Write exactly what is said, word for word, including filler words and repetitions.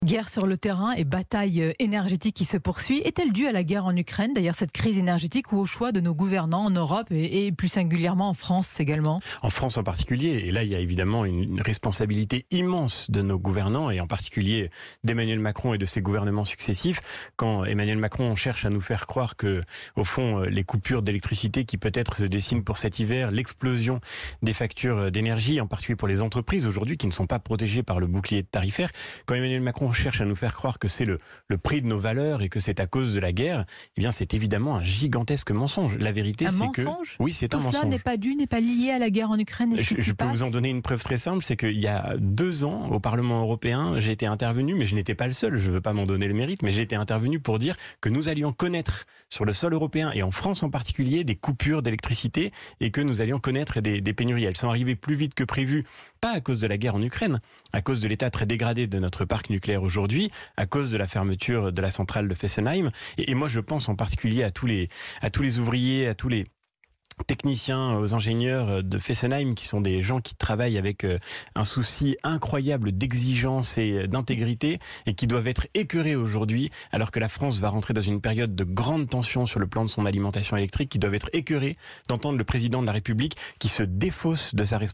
Guerre sur le terrain et bataille énergétique qui se poursuit. Est-elle due à la guerre en Ukraine, d'ailleurs, cette crise énergétique, ou au choix de nos gouvernants en Europe et, et plus singulièrement en France également? En France en particulier, et là il y a évidemment une responsabilité immense de nos gouvernants, et en particulier d'Emmanuel Macron et de ses gouvernements successifs, quand Emmanuel Macron cherche à nous faire croire que, au fond, les coupures d'électricité qui peut-être se dessinent pour cet hiver, l'explosion des factures d'énergie, en particulier pour les entreprises aujourd'hui qui ne sont pas protégées par le bouclier tarifaire, quand Emmanuel Macron cherche à nous faire croire que c'est le, le prix de nos valeurs et que c'est à cause de la guerre, eh bien c'est évidemment un gigantesque mensonge. La vérité, c'est que... Oui, c'est un mensonge. Tout cela n'est pas dû, n'est pas lié à la guerre en Ukraine. Je, je peux vous en donner une preuve très simple, c'est qu'il y a deux ans, au Parlement européen, j'ai été intervenu, mais je n'étais pas le seul, je ne veux pas m'en donner le mérite, mais j'ai été intervenu pour dire que nous allions connaître sur le sol européen, et en France en particulier, des coupures d'électricité, et que nous allions connaître des, des pénuries. Elles sont arrivées plus vite que prévu, pas à cause de la guerre en Ukraine, à cause de l'état très dégradé de notre parc nucléaire aujourd'hui, à cause de la fermeture de la centrale de Fessenheim. Et, et moi, je pense en particulier à tous les, à tous les ouvriers, à tous les techniciens, aux ingénieurs de Fessenheim, qui sont des gens qui travaillent avec un souci incroyable d'exigence et d'intégrité, et qui doivent être écœurés aujourd'hui, alors que la France va rentrer dans une période de grande tension sur le plan de son alimentation électrique, qui doivent être écœurés d'entendre le président de la République qui se défausse de sa responsabilité